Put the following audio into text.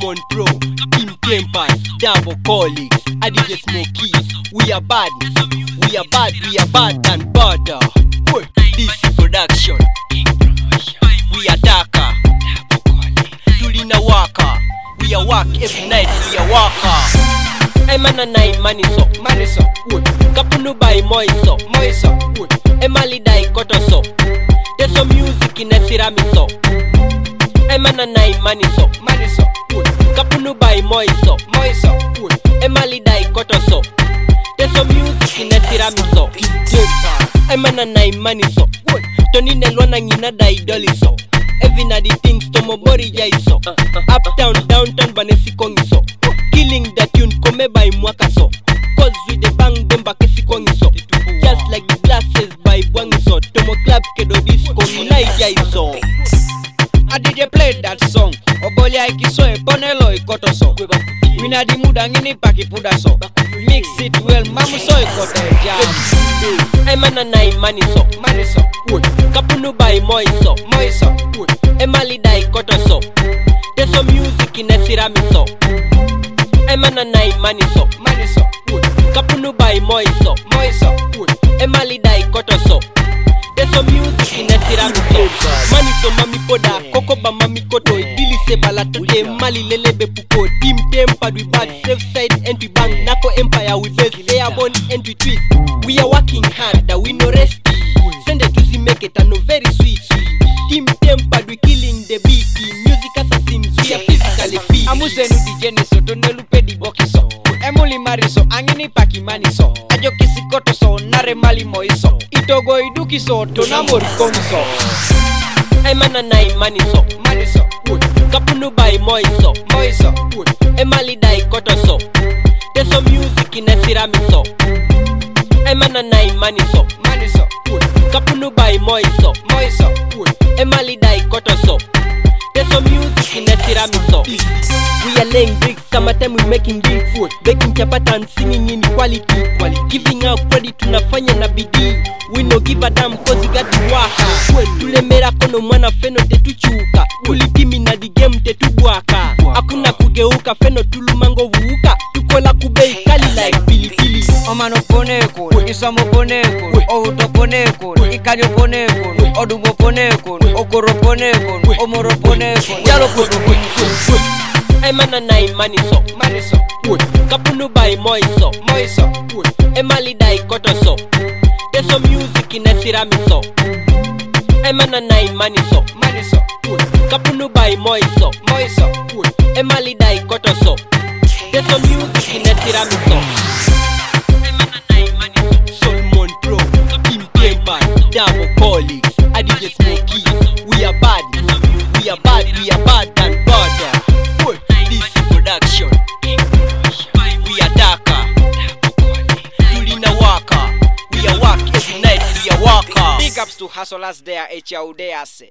Solomon Pro, Team Tempers, Double Colleagues, I DJ Smokies. We are bad, we are bad, we are bad and badder. This is production. We are darker, Tulina Waka. We are work every night, we are worker. Emana nai maniso, maniso, Kapunu by moiso, moiso, Emali dai kotoso. There's some music in a siramiso. Emana nai maniso, maniso, Kapunu by moiso, moiso, Emali dai kotoso. There's some music in a siramiso. Emana nai maniso, Tony Nelwana ngina dai doliso. Every na the things tomo bori jaiso. Uptown, downtown banesi kongiso. Killing the tune come by mwakaso. Cause with the bang them bakesi kongiso. Just like the glasses by bwangiso. Tomo club kedo disco nai jaiso. I DJ played that song. Obolia ikiso e ponelo ikoto so. Wina di muda ngini paki puda so. Mix it well, mamu so ikoto e jam. Emana nai maniso, Maniso, Kapunu by moiso, moiso, Emali dai kotoso. There's some music in a siramiso. Emana nai maniso, maniso, Kapunu by moiso, moiso, Emali dai kotoso. There's some music in a siramiso. Maniso mami koda, kokoba mami koto. Dili se balatote, mali lelebe puko. Team Tempered we bad, safe side entry bang. Nako Empire we best, they are born entry twist. We are working hard, that we no rest. Send it to see make it and no very sweet. Team Tempered we killing the beat. Music assassins, we are physically fit. Amusenu DJ ni so, tonelu pedi boki so. Emuli mariso, angini paki maniso. Ajo kisikoto so, nare mali moiso. Itogo iduki so, tonamori kongi so. Emana nai maniso, Maniso, Kapunu by moiso, moiso, Emali dai kotoso. There's some music in a siramiso. Emana nai maniso, maniso, Kapunu by moiso, moiso, Emali dai kotoso. There's some music in a siramiso. We are laying bricks, summertime we making beats. Baking chapata and singing in quality. Giving out credit tunafanya na bidii. We no give a damn cause you got to work. Tulemera kono mwana feno tetuchuka. Tulitimi na the game tetubwaka. Hakuna kugeuka feno tulumango vuuka. Tukola kubei kali like pilipili. Omano poneko, isamo poneko, outo poneko, ikanyo poneko, odumo poneko, okoro poneko, omoro poneko, yalo poneko. Emana nai maniso, Maniso, Kapunu by moiso, moiso, Emali dai kotoso. There's some music in a siramiso. Emana nai maniso, maniso, Kapunu by moiso, moiso, Emali dai kotoso. There's some music in a siramiso. Emana nai maniso, Solomon Pro, Team Tempers, Double Colleagues, I DJ Smokies. We are bad, we are bad, we are bad and badder. This is production. We are darker, Tulina Waka. We are work every night, we are worker. Big ups to hustlers there, H.A.U.D.A.S.